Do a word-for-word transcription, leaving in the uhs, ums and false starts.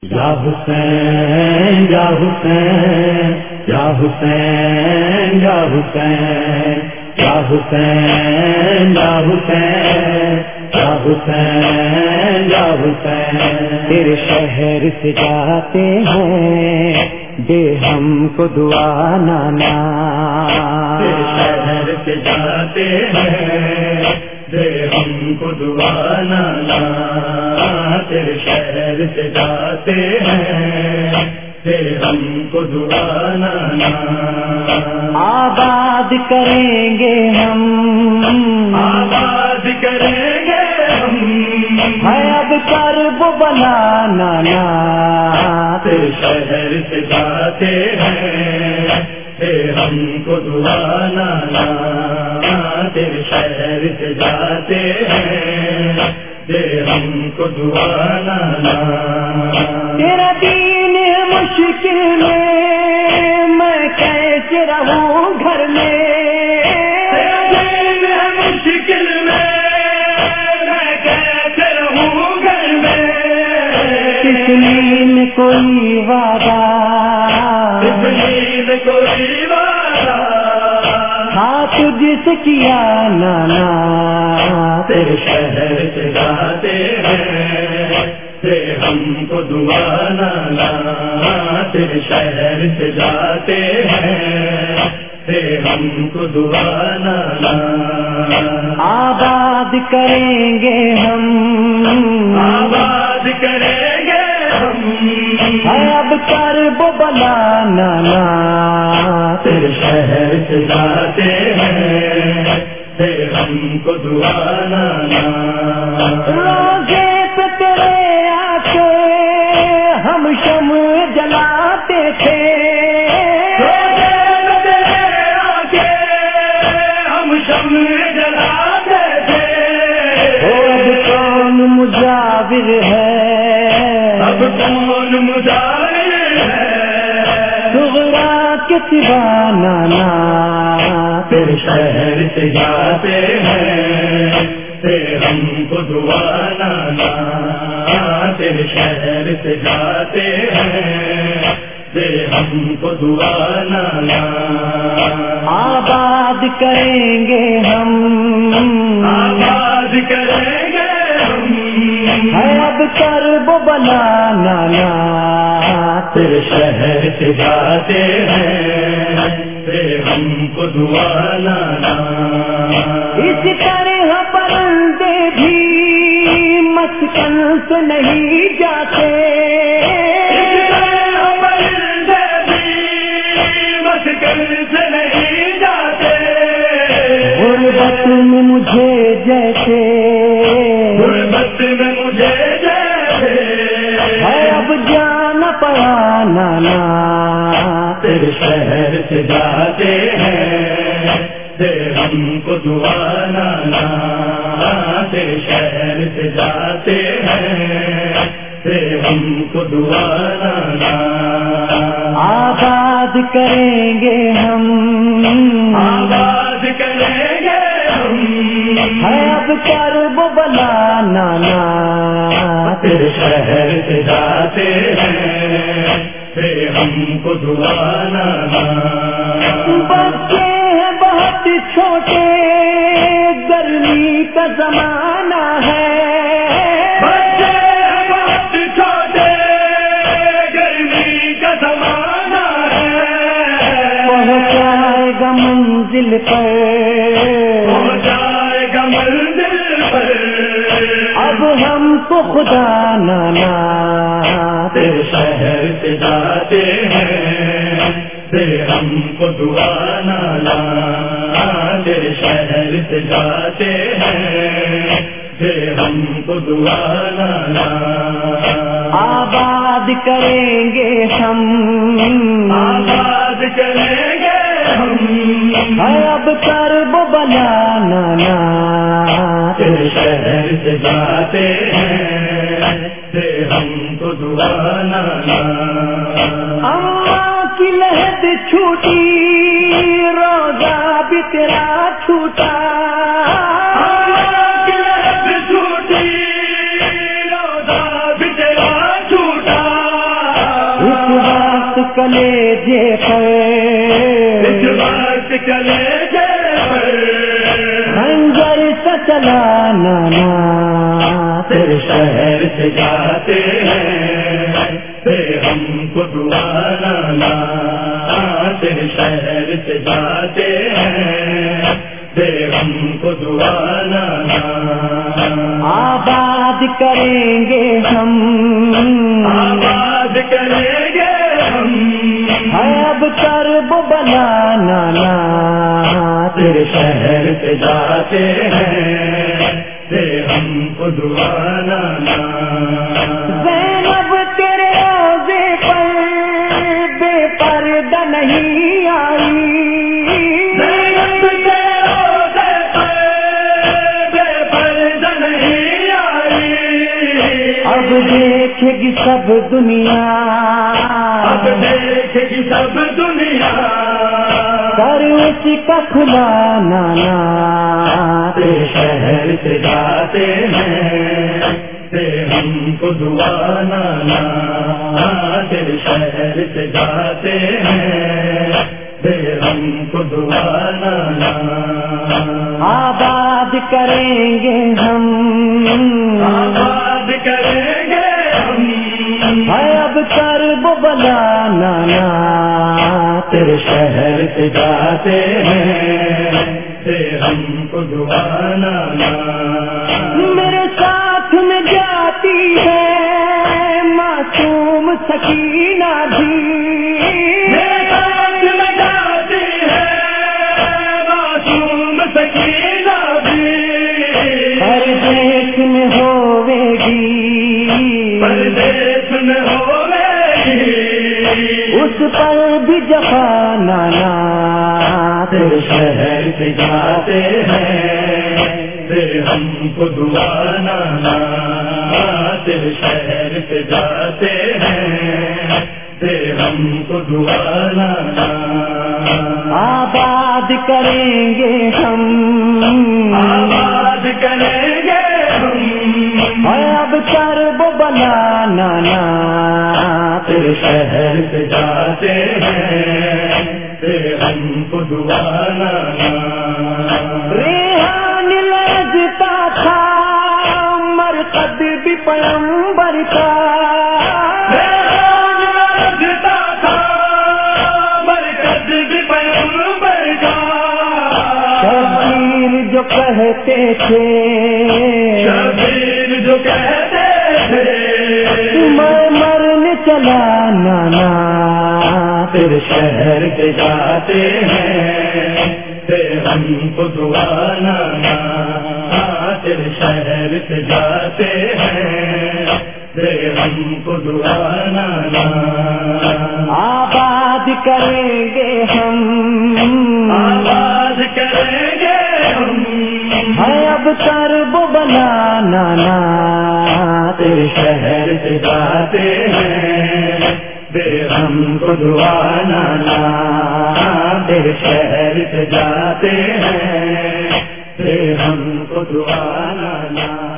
یا حسین یا حسین یا حسین یا حسین یا حسین یا حسین یا حسین یا حسین تیرے شہر سے جاتے ہیں دے ہم کو دعا نانا، تیرے شہر سے جاتے ہیں دے ہم کو دعا نانا، تیرے شہر سے جاتے ہیں دے ہم کو دعا نانا، آباد کریں گے ہم آباد کریں گے ہم ہے اب کرب بنا نانا، تیرے شہر سے جاتے ہیں دے ہم کو دعا نانا، تیرے شہر سے جاتے ہیں دے ہم کو دعا نانا، تیرا دین مشکل میں میں کیسے رہوں گھر میں، تیرا دین مشکل میں میں کیسے رہوں گھر میں، کس لیے کوئی وعدہ کس لیے کوئی وعدہ ہاں تجھ سے کیا نانا، تیرے شہر سے جاتے ہیں دے ہم کو دعا نانا، تیرے شہر سے جاتے ہیں دے ہم کو دعا نانا، آباد کریں گے ہم آباد کریں گے ہم اب کرب بلا نانا، تیرے شہر سے جاتے ہیں دے ہم کو دعا نانا، روزے پہ تیرے آکے ہم شمع جلاتے تھے، روزے پہ تیرے آکے ہم شمع جلاتے تھے، اب کون مجاور ہے اب کون مجاور ہے صغرا کے سوا نانا، تیرے شہر سے جاتے ہیں دے ہم کو دعا نانا، تیرے شہر سے جاتے ہیں دے ہم کو دعا نانا، آباد کریں گے ہم آباد کریں گے ہم ہے اب کرب بلا نانا، تیرے شہر سے جاتے ہیں دے ہم کو دعا نانا، اس طرح پرندے بھی مسکن سے نہیں جاتے، اس طرح پرندے بھی مسکن سے نہیں جاتے، غربت میں مجھے جیسے غربت میں مجھے جیسے ہے اب جانا پڑا نانا، تیرے شہر سے جاتے ہیں دے ہم کو دعا نانا، تیرے شہر سے جاتے ہیں دے ہم کو دعا نانا، آباد کریں گے ہم آباد کریں گے ہم ہے اب کرب بلا نانا، تیرے شہر سے جاتے ہیں دے ہم کو دعا نانا، بچے ہیں بہت چھوٹے گرمی کا زمانہ ہے، بچے ہیں بہت چھوٹے گرمی کا زمانہ ہے، پہنچائے گا منزل پر پہنچائے گا منزل پر اب ہم کو خدا نانا، تیرے شہر سے جاتے ہیں دے ہم کو دعا نانا، تیرے شہر سے جاتے ہیں دے ہم کو دعا نانا، آباد کریں گے ہم آباد کریں گے ہم اب کرب بلا نانا، تیرے شہر سے جاتے ہیں دے ہم کو دعا نانا، اماں کی لہد چھوٹی روزہ بھی تیرا چھوٹا، اماں کی لہد چھوٹی روزہ بھی تیرا چھوٹا، اس وقت کلیجے پر اس وقت کلیجے پر خنجر سے چلانا نا تیرے شہر سے جاتے ہیں تیرے ہم کو دعا لانا تیرے شہر سے جاتے ہیں تیرے ہم کو دعا لانا آباد کریں گے ہم آباد کریں گے ہم اب کرب بنانا نا تیرے شہر سے جاتے ہیں تیرے ہم کو دعا لانا زینب تیرے روزے پر بے پردہ نہیں آئی زینب تیرے روزے پر بے پردہ نہیں آئی اب دیکھے گی سب دنیا اب دیکھے گی سب دنیا کر اس کا کھلا نانا تیرے شہر سے جاتے ہیں تیرے ہم کو دعا لانا تیرے شہر سے جاتے ہیں تیرے ہم کو دعا لانا آباد کریں گے ہم آباد کریں گے ہم اب کرب بنانا نا تیرے شہر سے جاتے ہیں تیرے ہم کو دعا لانا میرے ساتھ میں جاتی ہے معصوم سکینہ بھی میرے ساتھ میں جاتی ہے معصوم سکینہ بھی ہر دیش میں ہوے گی ہر دیش میں ہوے گی اس پر بھی جفا نانا تیرے شہر سے جاتے ہیں تیرے ہم کو دعا لانا تیرے شہر سے جاتے ہیں تیرے ہم کو دعا لانا آباد کریں گے ہم آباد کریں گے ہم اب کرب بنانا نا تیرے شہر سے جاتے ہیں تیرے ہم کو دعا لانا ریحان لرزتا تھا مرقد بھی پیغمبر کا ریحان لرزتا تھا مرقد بھی پیغمبر کا شبیر جو کہتے تھے شبیر جو کہتے تھے میں مرنے چلا نانا تیرے شہر سے جاتے ہیں تیرے ہم کو دعا لانا تیرے شہر سے جاتے ہیں تیرے ہم کو دعا لانا آباد کریں گے ہم آباد کریں گے ہم اب کرب بنانا نا تیرے شہر سے جاتے ہیں تیرے ہم کو دعا لانا تیرے شہر سے جاتے ہیں تیرے ہم کو دعا لانا